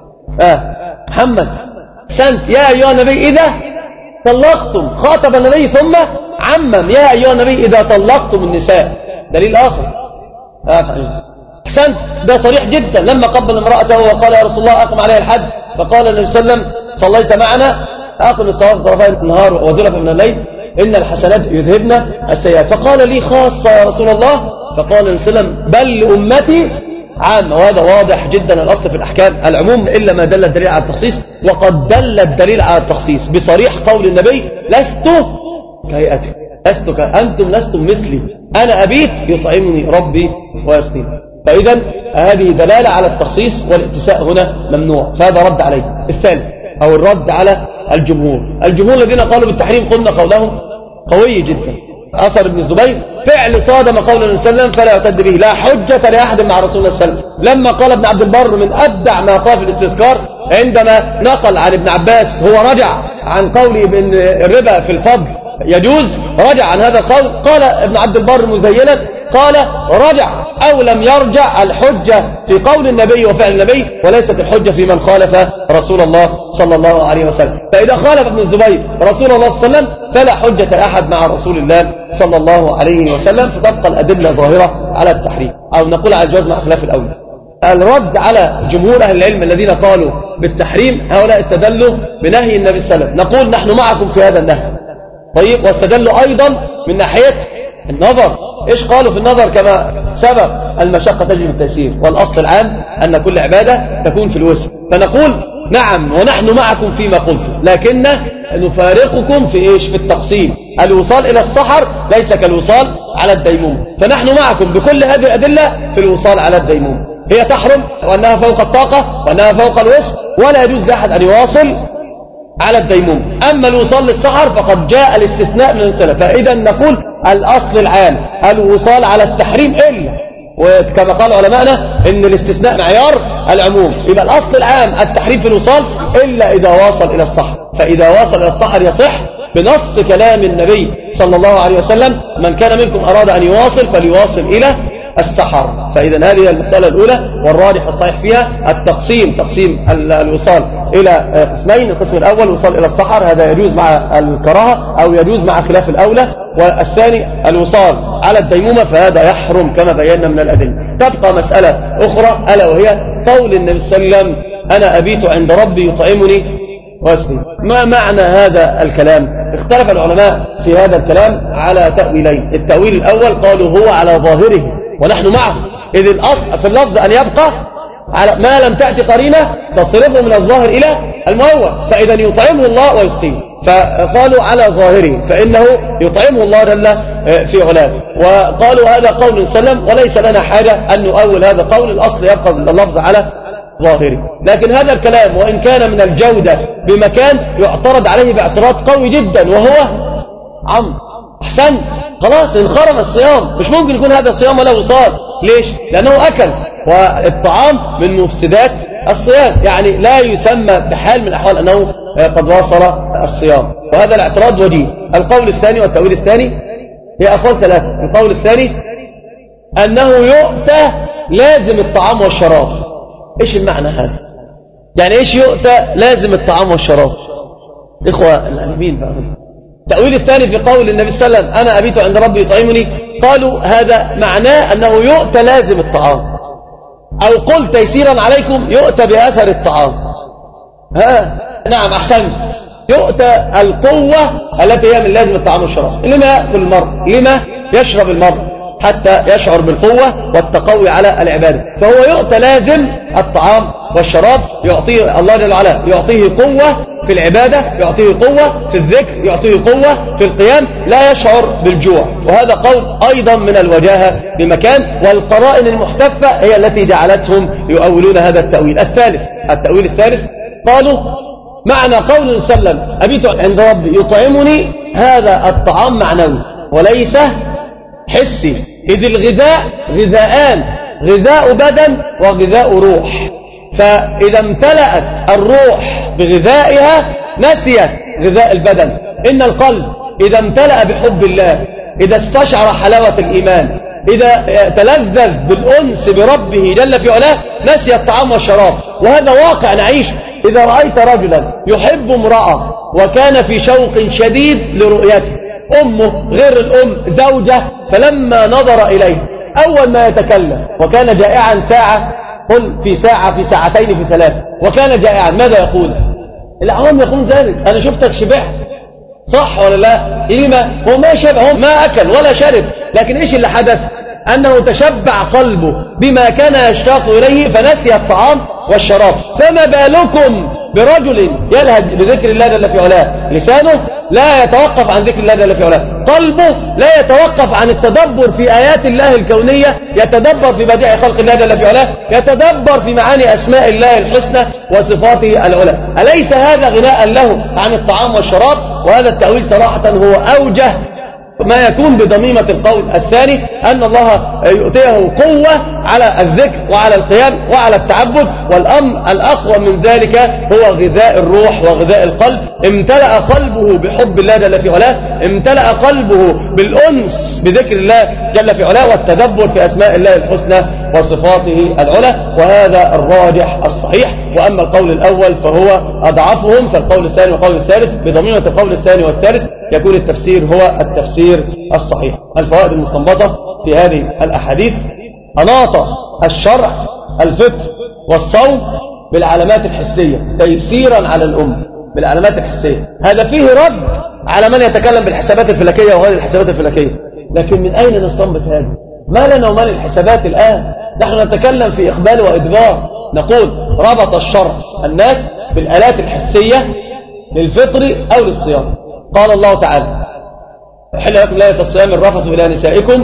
محمد أحسنت، يا أيها النبي إذا طلقتم، خاطب النبي ثم عمم، يا أيها النبي إذا طلقتم النساء. دليل آخر. أحسنت، ده صريح جدا. لما قبل امرأته وقال يا رسول الله أقم عليها الحد، فقال النبي صلى الله عليه وسلم صليت معنا، أقم الصلاة طرفي النهار وزلفا من الليل إن الحسنات يذهبن السيئات. فقال لي خاصة يا رسول الله، فقال النبي صلى الله عليه وسلم بل لأمتي عام. وهذا واضح جدا، الأصل في الأحكام العموم إلا ما دل الدليل على التخصيص، وقد دل الدليل على التخصيص بصريح قول النبي لست كهيئتك، أنتم لستم مثلي، أنا أبيت يطعمني ربي ويسقيني. فإذا هذه دلالة على التخصيص، والاتساء هنا ممنوع، فهذا رد عليه. الثالث أو الرد على الجمهور الذين قالوا بالتحريم، قلنا قولهم قوي جدا. أثر ابن الزبير فعل صادم قول النبي صلى الله عليه وسلم فلا يعتد به، لا حجة لأحد مع رسول الله صلى الله عليه وسلم. لما قال ابن عبد البر من أبدع ما قال في الاستذكار عندما نقل عن ابن عباس، هو رجع عن قوله بأن الربا في الفضل يجوز، رجع عن هذا القول. قال ابن عبد البر مزينا، قال رجع أو لم يرجع، الحجة في قول النبي وفعل النبي، وليست الحجة في من خالف رسول الله صلى الله عليه وسلم. فإذا خالف ابن الزبير رسول الله صلى الله عليه وسلم فلا حجة أحد مع رسول الله صلى الله عليه وسلم، فتبقى الأدلة ظاهرة على التحريم، أو نقول على الجواز مع خلاف الأولى. الرد على جمهور أهل العلم الذين قالوا بالتحريم، هؤلاء استدلوا بنهي النبي صلى الله عليه وسلم. نقول نحن معكم في هذا النهي. طيب، واستدلوا أيضا من ناحية النظر. إيش قالوا في النظر؟ كما سبق المشقة تجلب التيسير، والأصل العام أن كل عبادة تكون في الوسع. فنقول نعم ونحن معكم فيما قلتم، لكن نفارقكم في إيش؟ في التقسيم. الوصال إلى السحر ليس كالوصال على الديموم، فنحن معكم بكل هذه الأدلة في الوصال على الديموم. هي تحرم، وأنها فوق الطاقة، وأنها فوق الوسع، ولا يجوز لأحد أن يواصل على الديموم. أما الوصال للسحر فقد جاء الاستثناء من السلف. فإذا نقول الأصل العام الوصال على التحريم، إلا وكما قال علماءنا إن الاستثناء معيار العموم، يبقى الأصل العام التحريم في الوصال إلا إذا واصل إلى السحر. فإذا واصل إلى السحر يصح بنص كلام النبي صلى الله عليه وسلم من كان منكم أراد أن يواصل فليواصل إلى السحر. فإذا هذه المسألة الأولى، والراجح الصحيح فيها التقسيم، تقسيم الوصال إلى قسمين. القسم الأول الوصال إلى السحر، هذا يجوز مع الكراهة أو يجوز مع خلاف الأولى، والثاني الوصال على الديمومة، فهذا يحرم كما بينا من الأدلة. تبقى مسألة أخرى ألا وهي قول النبي صلى الله عليه وسلم أنا أبيت عند ربي يطعمني ويسقيني. ما معنى هذا الكلام؟ اختلف العلماء في هذا الكلام على تأويلين. التأويل الأول قالوا هو على ظاهره ونحن معه، إذ الأصل في اللفظ أن يبقى على ما لم تأتي قرينة تصرفه من الظاهر إلى المؤول، فإذا يطعمه الله ويسقيه. فقالوا على ظاهره، فإنه يطعمه الله جل في علاه. وقالوا هذا قول سلم، وليس لنا حاجة أن نؤول هذا قول، الأصل يبقى اللفظ على ظاهره. لكن هذا الكلام وإن كان من الجودة بمكان يعترض عليه باعتراض قوي جدا، وهو أحسنت، خلاص انخرم الصيام، مش ممكن يكون هذا الصيام ولا وصال. ليش؟ لأنه أكل، والطعام من مفسدات الصيام، يعني لا يسمى بحال من الأحوال أنه قد واصل الصيام. وهذا الاعتراض وجيه. القول الثاني والتأويل الثاني هي أقوال ثلاثة. القول الثاني أنه يؤتى لازم الطعام والشراب. إيش المعنى هذا؟ يعني إيش يؤتى لازم الطعام والشراب؟ إخوة العلمين بقى. التأويل الثاني في قول النبي صلى الله عليه وسلم أنا أبيت عند ربي يطعمني، قالوا هذا معناه أنه يؤتى لازم الطعام، أو قل تيسيرا عليكم يؤتى بأثر الطعام. نعم أحسنت، يؤتى القوة التي هي من لازم الطعام والشراب. لما يأكل المرء؟ لما يشرب المرء؟ حتى يشعر بالقوة والتقوي على العبادة. فهو يؤتى لازم الطعام والشراب، يعطيه الله جل وعلا، يعطيه قوة في العبادة، يعطيه قوة في الذكر، يعطيه قوة في القيام، لا يشعر بالجوع. وهذا قول أيضا من الوجاهة بمكان، والقرائن المحتفة هي التي جعلتهم يؤولون هذا التأويل الثالث. التأويل الثالث قالوا معنى قول النبي صلى الله عليه وسلم أبيت عند ربي يطعمني، هذا الطعام معنوي وليس حسي، إذ الغذاء غذاءان، غذاء بدن وغذاء روح. فإذا امتلأت الروح بغذائها نسيت غذاء البدن. إن القلب إذا امتلأ بحب الله، إذا استشعر حلاوة الإيمان، إذا تلذذ بالأنس بربه جل في علاه، نسي الطعام والشراب. وهذا واقع نعيش. إذا رأيت رجلا يحب امرأة وكان في شوق شديد لرؤيته، أمه غير الأم زوجة، فلما نظر إليه أول ما يتكلم وكان جائعا ساعة، قل في ساعة، في ساعتين، في ثلاثة، وكان جائعا، ماذا يقول؟ العوام يقول ذلك، أنا شفتك شبعت، صح ولا لا؟ لما؟ هو ما شبع، هو ما أكل ولا شرب، لكن إيش اللي حدث؟ أنه تشبع قلبه بما كان يشتاق إليه فنسي الطعام والشراب. فما بالكم برجل يلهج بذكر الله جل في علاه، لسانه لا يتوقف عن ذكر الله جل في علاه، قلبه لا يتوقف عن التدبر في آيات الله الكونية، يتدبر في بديع خلق الله جل في علاه، يتدبر في معاني أسماء الله الحسنى وصفاته العلى. أليس هذا غناء له عن الطعام والشراب؟ وهذا التأويل صراحة هو أوجه ما يكون بضميمة القول الثاني، أن الله يؤتيه قوة على الذكر وعلى القيام وعلى التعبد. والأمر الأقوى من ذلك هو غذاء الروح وغذاء القلب. امتلأ قلبه بحب الله جل في علاه، امتلأ قلبه بالأنس بذكر الله جل في علاه والتدبر في أسماء الله الحسنى وصفاته العلى. وهذا الراجح الصحيح. وأما القول الأول فهو أضعفهم، فالقول الثاني والقول الثالث بضميمة القول الثاني والثالث يكون التفسير هو التفسير الصحيح. الفوائد المستنبطة في هذه الأحاديث: أناط الشرع الفطر والصوم بالعلامات الحسية تيسيرا على الأمة، بالعلامات الحسية. هذا فيه رد على من يتكلم بالحسابات الفلكية وغير الحسابات الفلكية. لكن من أين نستنبط هذا؟ ما لنا وما للحسابات الآن؟ نحن نتكلم في إقبال وإدبار. نقول ربط الشرع الناس بالآلات الحسية للفطر أو للصيام. قال الله تعالى: حل لكم ليلة الصيام الرفث إلى نسائكم،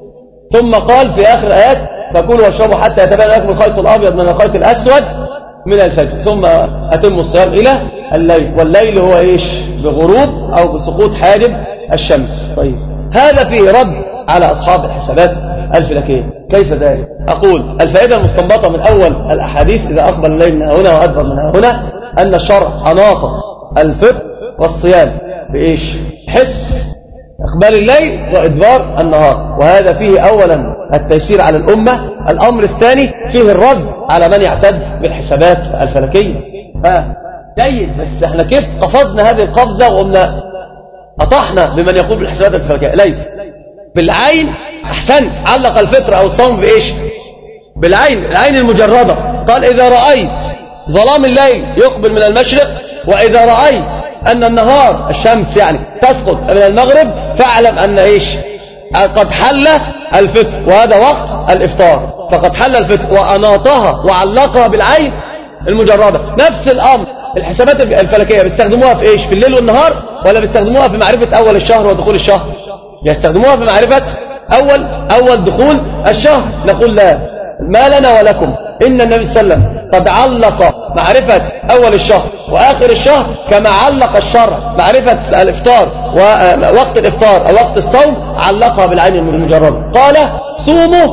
ثم قال في آخر الآيات: فكلوا واشربوا حتى يتبين لكم الخيط الأبيض من الخيط الأسود من الفجر، ثم أتموا الصيام إلى الليل. والليل هو إيش؟ بغروب أو بسقوط حاجب الشمس. طيب، هذا فيه رد على أصحاب الحسابات الفلكية. كيف ذلك؟ أقول الفائدة المستنبطة من أول الأحاديث: إذا أقبل الليل من هنا وأدبر من هنا، أن الشرع أناط الفطر والصيام بإيش؟ حس إقبال الليل وإدبار النهار. وهذا فيه أولا التيسير على الأمة. الأمر الثاني فيه الرد على من يعتد بالحسابات الفلكية. جيد، بس احنا كيف قفزنا هذه القفزة وقمنا أطحنا بمن يقول بالحسابات الفلكية؟ ليس بالعين. أحسنت، علق الفطر أو الصوم بإيش؟ بالعين، العين المجردة. قال: إذا رأيت ظلام الليل يقبل من المشرق، وإذا رأيت أن النهار الشمس يعني تسقط من المغرب، فاعلم أن إيش؟ قد حل الفطر، وهذا وقت الإفطار. فقد حل الفطر، وأناطها وعلقها بالعين المجردة. نفس الأمر الحسابات الفلكية بيستخدموها في إيش؟ في الليل والنهار، ولا بيستخدموها في معرفة أول الشهر ودخول الشهر؟ يستخدموها في معرفة أول دخول الشهر. نقول لا، ما لنا ولكم. إن النبي صلى الله عليه وسلم قد علق معرفة أول الشهر وآخر الشهر كما علق الشرع معرفة الإفطار ووقت الإفطار أو وقت الصوم، علقها بالعين المجردة. قال: صوموا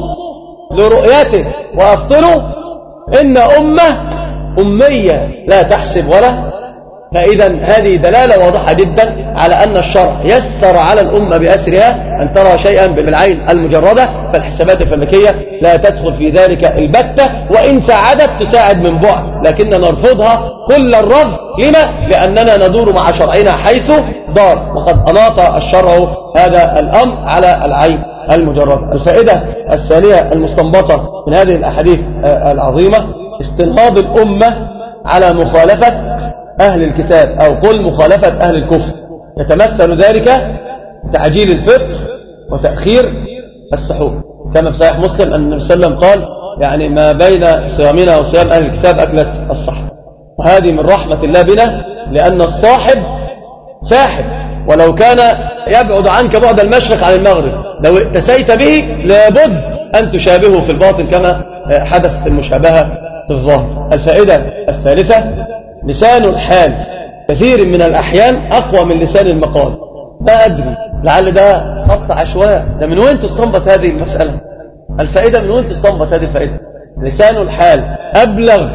لرؤيته وأفطروا، إن أمة أمية لا تحسب ولا فإذا هذه دلالة واضحة جدا على أن الشرع يسر على الأمة بأسرها أن ترى شيئا بالعين المجردة، فالحسابات الفلكية لا تدخل في ذلك البتة، وإن ساعدت تساعد من بعد، لكننا نرفضها كل الرفض. لما؟ لأننا ندور مع شرعنا حيث دار، وقد أناط الشرع هذا الأمر على العين المجردة. الفائدة الثانية المستنبطة من هذه الأحاديث العظيمة استنهاض الأمة على مخالفة أهل الكتاب، أو قل مخالفة أهل الكفر. يتمثل ذلك تعجيل الفطر وتأخير السحور، كما في صحيح مسلم أن النبي صلى الله عليه وسلم قال يعني ما بين صيامنا وصيام أهل الكتاب أكلة السحر. وهذه من رحمة الله بنا، لأن الصاحب ساحب، ولو كان يبعد عنك بعد المشرق عن المغرب لو اتسيت به لابد أن تشابهه في الباطن كما حدثت المشابهة في الظاهر. الفائدة الثالثة لسان الحال كثير من الأحيان أقوى من لسان المقال. ما أدري، لعل ده خط عشواء، ده من وين تستنبط هذه المسألة؟ الفائدة من وين تستنبط هذه الفائدة؟ لسان الحال أبلغ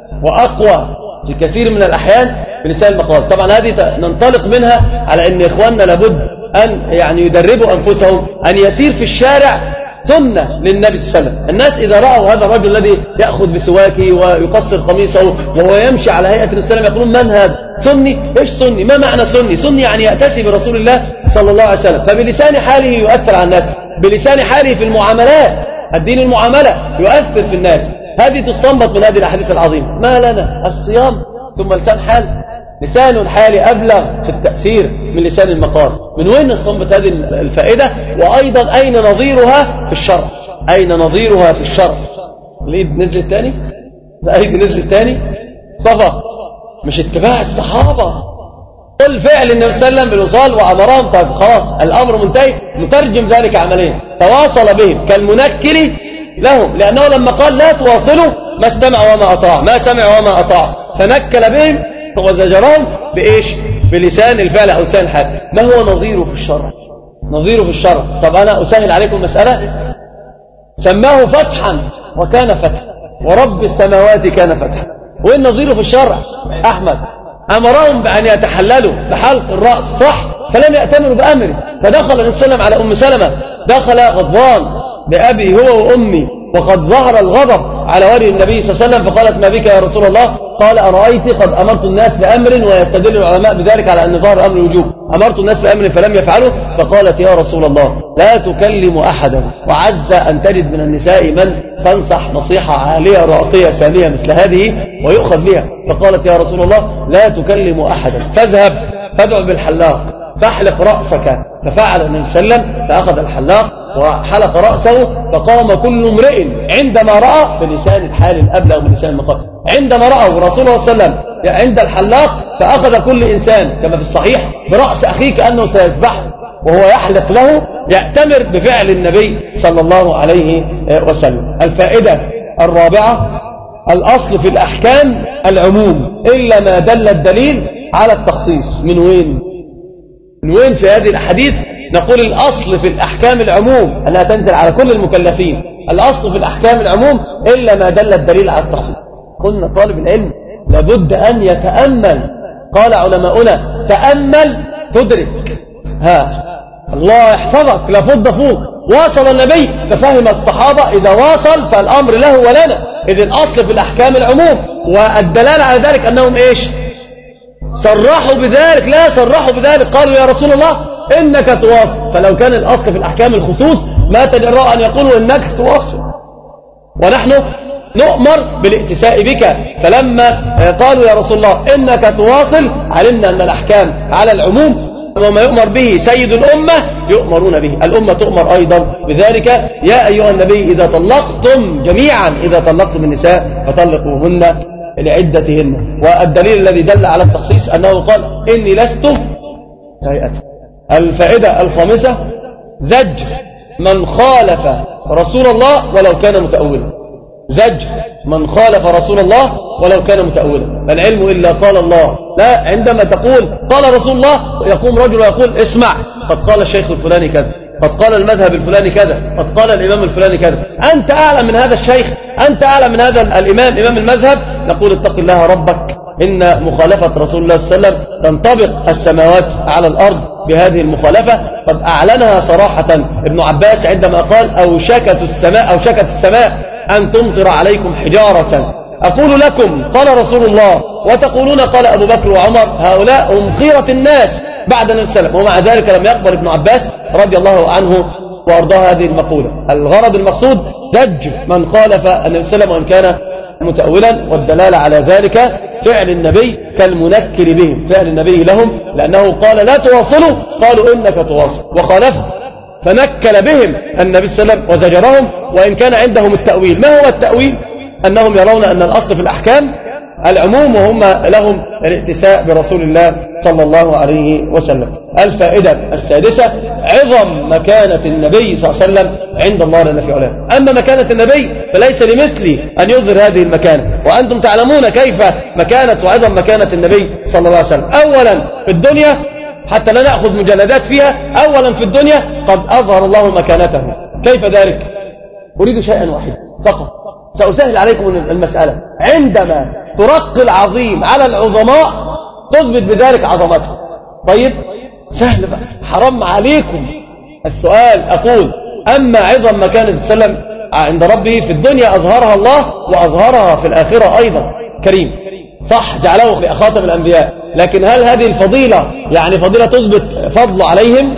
وأقوى في كثير من الأحيان بلسان المقال. طبعا هذه ننطلق منها على أن إخواننا لابد أن يعني يدربوا أنفسهم أن يسير في الشارع سنة للنبي صلى الله عليه وسلم. الناس إذا رأوا هذا الرجل الذي يأخذ بسواكه ويقصر قميصه وهو يمشي على هيئة النبي صلى الله عليه وسلم يقولون من هذا؟ سني؟ إيش سني؟ ما معنى سني؟ سني يعني يأتسي برسول الله صلى الله عليه وسلم. فبلسان حاله يؤثر على الناس، بلسان حاله في المعاملات، الدين المعاملة يؤثر في الناس. هذه تستنبط من هذه الأحاديث العظيمة. ما لنا الصيام ثم لسان حال؟ لسان الحال أبلغ في التأثير من لسان المقال. من وين نستنبط هذه الفائدة؟ وأيضا أين نظيرها في الشرع؟ أين نظيرها في الشرع؟ الإيد نزلت تاني؟ الإيد نزلت تاني؟ صفا مش اتباع الصحابة، قل فعل النبي صلى الله عليه وسلم بالوصال وأمرهم. طيب خلاص الأمر منتهي، نترجم ذلك عمليا. تواصل بهم كالمنكر لهم، لأنه لما قال لا تواصلوا ما استمع وما أطاع، ما سمع وما أطاع، فنكل بهم وزجرهم بإيش؟ بلسان الفعل أو لسان الحال. ما هو نظيره في الشرع؟ نظيره في الشرع. طب أنا أسهل عليكم المسألة، سماه فتحا وكان فتحا، ورب السماوات كان فتحا. وين نظيره في الشرع؟ أحمد أمرهم بأن يتحللوا بحلق الرأس صح، فلم يأتمروا بأمره، فدخل النبي صلى الله عليه وسلم على أم سلمة، دخل غضبان بأبي هو وأمي، وقد ظهر الغضب على وجه النبي صلى الله عليه وسلم، فقالت ما بك يا رسول الله؟ قال أرأيت قد أمرت الناس بأمر، ويستدل العلماء بذلك على أن ظهر أمر الوجوب، أمرت الناس بأمر فلم يفعلوا، فقالت يا رسول الله لا تكلم أحدا، وعز أن تجد من النساء من تنصح نصيحة عالية راقية سامية مثل هذه ويؤخذ بها. فقالت يا رسول الله لا تكلم أحدا، فاذهب فادع بالحلاق فاحلق رأسك. ففعل النبي صلى الله عليه وسلم، فأخذ الحلاق وحلق رأسه، فقام كل امرئ عندما رأى بلسان الحال الأبلغ من لسان المقال. عندما رأى رسول الله صلى الله عليه وسلم عند الحلاق، فأخذ كل إنسان كما في الصحيح برأس أخيه كأنه سيذبحه وهو يحلق له، يأتمر بفعل النبي صلى الله عليه وسلم. الفائدة الرابعة الأصل في الأحكام العموم إلا ما دل الدليل على التخصيص. من وين؟ من وين في هذه الأحاديث نقول الأصل في الأحكام العموم أنها تنزل على كل المكلفين؟ الأصل في الأحكام العموم إلا ما دل الدليل على التخصيص. قلنا طالب العلم لابد أن يتأمل، قال علماؤنا تأمل تدرك. الله يحفظك لفض فوق. واصل النبي ففهم الصحابة، إذا واصل فالأمر له ولنا. إذ الأصل في الأحكام العموم، والدلالة على ذلك أنهم إيش؟ صرحوا بذلك. لا صرحوا بذلك، قالوا يا رسول الله إنك تواصل. فلو كان الأصل في الأحكام الخصوص ما تجرأ أن يقولوا إنك تواصل، ونحن نؤمر بالائتساء بك. فلما قالوا يا رسول الله إنك تواصل علمنا أن الأحكام على العموم، وما يؤمر به سيد الأمة يؤمرون به، الأمة تؤمر أيضا بذلك. يا أيها النبي إذا طلقتم جميعا، إذا طلقتم النساء فطلقوهن لعدتهن. والدليل الذي دل على التخصيص أنه قال إني لست هيئته. الفائدة الخامسة زجر من خالف رسول الله ولو كان متأولا. زجر من خالف رسول الله ولو كان متأولا. فالعلم إلا قال الله. لا، عندما تقول قال رسول الله يقوم رجل ويقول اسمع، قد قال الشيخ الفلاني كذا، قد قال المذهب الفلاني كذا، قد قال الإمام الفلاني كذا. أنت أعلم من هذا الشيخ، أنت أعلم من هذا الإمام إمام المذهب. نقول اتق الله ربك إن مخالفة رسول الله صلى الله عليه وسلم تنطبق السماوات على الأرض بهذه المخالفة. قد أعلنها صراحة ابن عباس عندما قال أوشكت السماء أن تمطر عليكم حجارة. أقول لكم قال رسول الله وتقولون قال أبو بكر وعمر، هؤلاء هم خيرة الناس بعد النبي صلى الله عليه وسلم. ومع ذلك لم يقبل ابن عباس رضي الله عنه وأرضاه هذه المقولة. الغرض المقصود زج من خالف النبي صلى الله عليه وسلم وإن كان متأولا، والدلالة على ذلك فعل النبي كالمنكر بهم، فعل النبي لهم، لأنه قال لا تواصلوا، قالوا إنك تواصل، وخالفوا فنكل بهم النبي صلى الله عليه وسلم وزجرهم، وإن كان عندهم التأويل. ما هو التأويل؟ أنهم يرون أن الأصل في الأحكام العموم، وهم لهم الائتساء برسول الله صلى الله عليه وسلم. الفائدة السادسة عظم مكانة النبي صلى الله عليه وسلم عند الله جل في علاه. أما مكانة النبي فليس لمثلي أن يظهر هذه المكانة، وأنتم تعلمون كيف مكانة وعظم مكانة النبي صلى الله عليه وسلم. أولا في الدنيا، حتى لا نأخذ مجلدات فيها، أولا في الدنيا قد أظهر الله مكانته. كيف ذلك؟ أريد شيئا واحدا فقط، سأسهل عليكم المسألة. عندما ترقي العظيم على العظماء تثبت بذلك عظمته. طيب سهل بقى، حرام عليكم السؤال. أقول أما عظم مكانة السلام عند ربه في الدنيا أظهرها الله وأظهرها في الآخرة أيضا كريم، صح، جعله لخاتم الأنبياء، لكن هل هذه الفضيلة يعني فضيلة تثبت فضل عليهم؟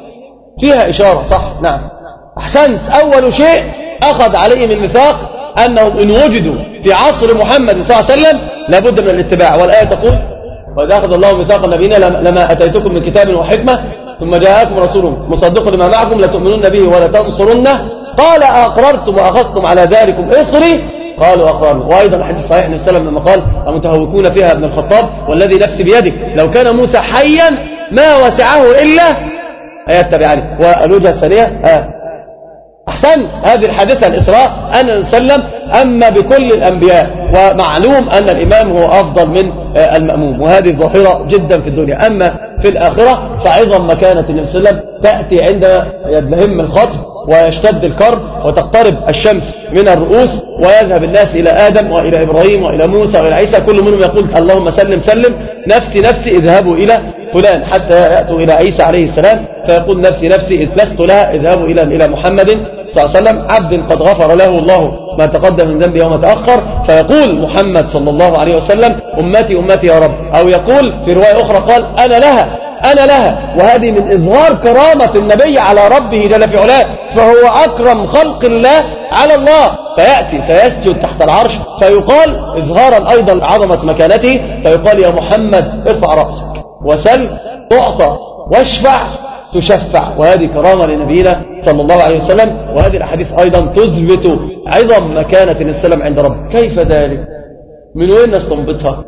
فيها إشارة، صح، نعم، أحسنت. أول شيء أخذ عليهم الميثاق أنهم إن وجدوا في عصر محمد صلى الله عليه وسلم لابد من الاتباع. والآية تقول وإذا أخذ الله ميثاق النبيين لما أتيتكم من كتاب وحكمة ثم جاءكم رسول مصدق لما معكم لتؤمنون به ولا تنصرنه قال أقررتم وأخذتم على ذلكم إصري قالوا أقررنا. وأيضا الحديث صحيح النبي صلى الله عليه وسلم لما قال المتهوكون فيها ابن الخطاب والذي نفسي بيده لو كان موسى حيا ما وسعه إلا يتبعني. والوجهة الثانية أحسن هذه الحادثة الإسراء أن النبي صلى الله عليه وسلم أما بكل الأنبياء، ومعلوم أن الإمام هو أفضل من المأموم، وهذه ظاهرة جدا في الدنيا. أما في الآخرة فعظم مكانة النبي صلى الله عليه وسلم تأتي عندما يدلهم الخطب ويشتد الكرب وتقترب الشمس من الرؤوس ويذهب الناس إلى آدم وإلى إبراهيم وإلى موسى وإلى عيسى، كل منهم يقول اللهم سلم سلم، نفسي نفسي اذهبوا إلى فلان، حتى يأتوا إلى عيسى عليه السلام فيقول نفسي نفسي لست لها، اذهبوا إلى محمد صلى الله عليه وسلم عبد قد غفر له الله ما تقدم من ذنبه وما تأخر، فيقول محمد صلى الله عليه وسلم أمتي أمتي يا رب، أو يقول في رواية أخرى قال أنا لها أنا لها. وهذه من إظهار كرامة النبي على ربه جل في علاه، فهو أكرم خلق الله على الله، فيأتي فيسجد تحت العرش فيقال إظهارا أيضا عظمة مكانته، فيقال يا محمد ارفع رأسك وسل تعطى واشفع تشفع. وهذه كرامة لنبينا صلى الله عليه وسلم. وهذه الأحاديث أيضا تثبت عظم مكانة النبي صلى الله عليه وسلم عند ربه. كيف ذلك؟ من وين نستنبطها؟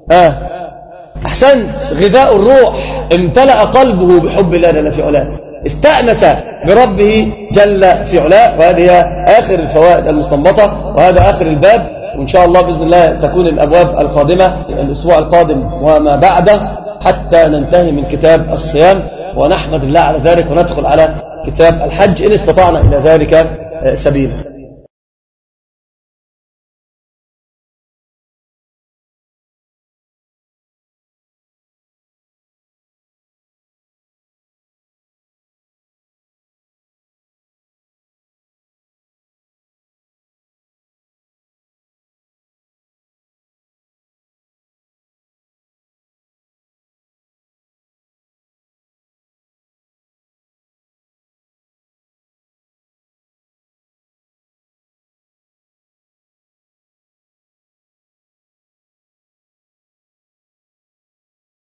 أحسنت، غذاء الروح، امتلأ قلبه بحب الله جل في علاه، استأنس بربه جل في علاه. وهذه هي آخر الفوائد المستنبطة، وهذا آخر الباب، وإن شاء الله بإذن الله تكون الأبواب القادمة الأسبوع القادم وما بعده حتى ننتهي من كتاب الصيام، ونحمد الله على ذلك، وندخل على كتاب الحج إن استطعنا إلى ذلك سبيلا.